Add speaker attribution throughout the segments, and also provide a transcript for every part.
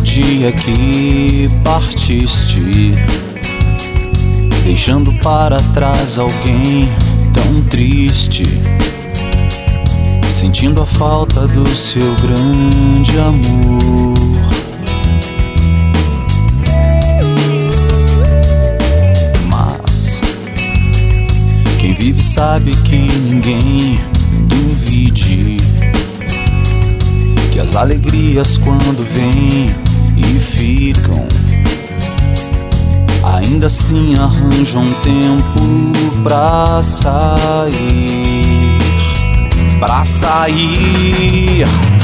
Speaker 1: dia que partiste, deixando para trás alguém tão triste, sentindo a falta do seu grande amor. Mas quem vive sabe que ninguém duvide que as alegrias quando vêm e ficam, ainda assim arranjam tempo pra sair. Pra sair.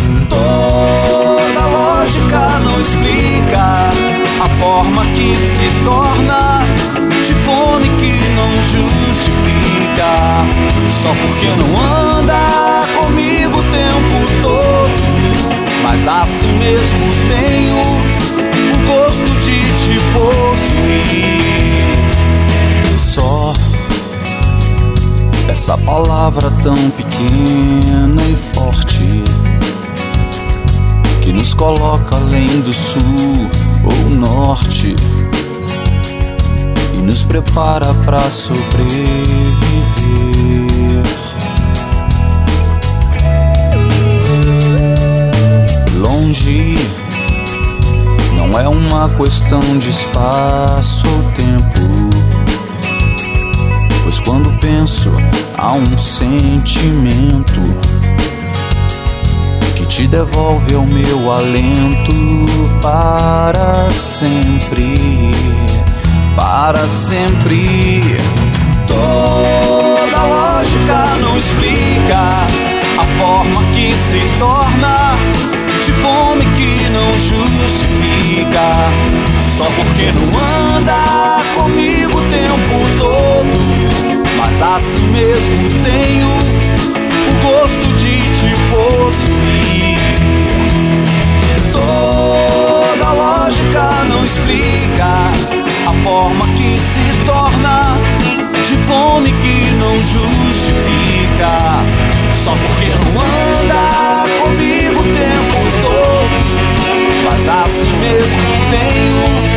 Speaker 1: Toda lógica não explica a forma que se torna de fome que não justifica, só porque não anda comigo o tempo todo. Mas assim mesmo tenho o gosto de te possuir. E só essa palavra tão pequena e forte que nos coloca além do sul ou norte e nos prepara pra sobreviver. Longe não é uma questão de espaço ou tempo, pois quando penso há um sentimento que te devolve ao meu alento para sempre, para sempre. Toda lógica não explica a forma que se torna de fome que não justifica, só porque não anda comigo o tempo todo. Mas assim mesmo tenho o gosto de te possuir. Toda lógica não explica a forma que se torna de fome que não justifica, só porque não anda comigo o tempo todo. Mas assim mesmo tenho